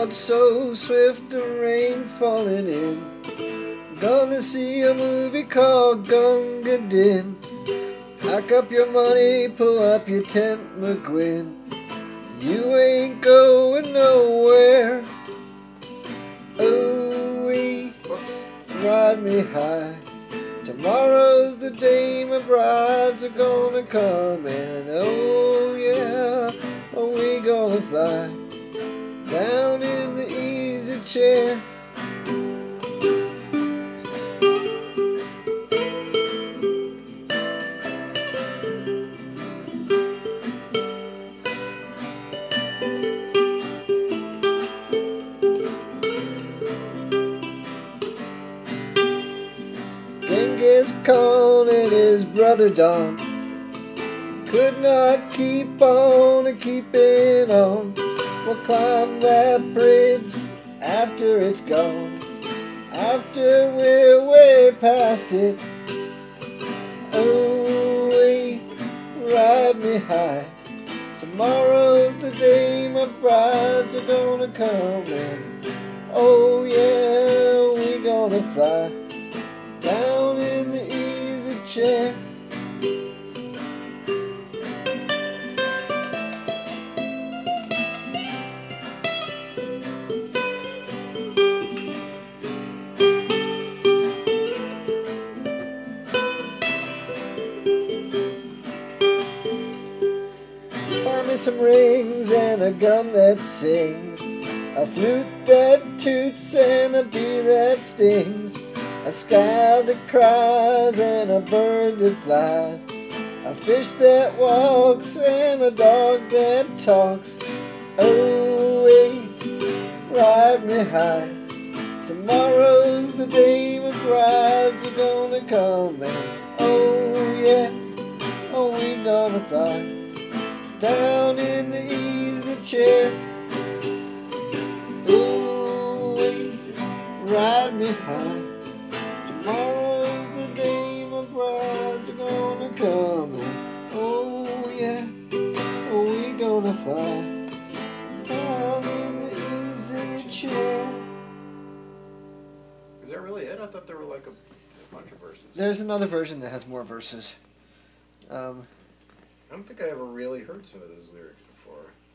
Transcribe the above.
clouds so swift, the rain falling in. Gonna see a movie called Gunga Din. Pack up your money, pull up your tent, McGuinn. You ain't going nowhere. Oh, we ride me high. Tomorrow's the day my brides are gonna come, and oh yeah, oh we gonna fly down in the easy chair. Genghis Khan and his brother Don could not keep on and keeping on. We'll climb that bridge after it's gone, after we're way past it. Oh, we ride me high. Tomorrow's the day my brides are gonna come, and oh yeah, we gonna fly down in the easy chair. Find me some rings and a gun that sings, a flute that toots and a bee that stings, a sky that cries and a bird that flies, a fish that walks and a dog that talks. Oh, we ride me high. Tomorrow's the day my brides are gonna come, and oh yeah, oh we gonna fly down in the easy chair. Ooh, we ride me high. Tomorrow's the day my brides are gonna come, and oh yeah, oh we gonna fly down in the easy chair. Is that really it? I thought there were like a bunch of verses. There's another version that has more verses. I don't think I ever really heard some of those lyrics before.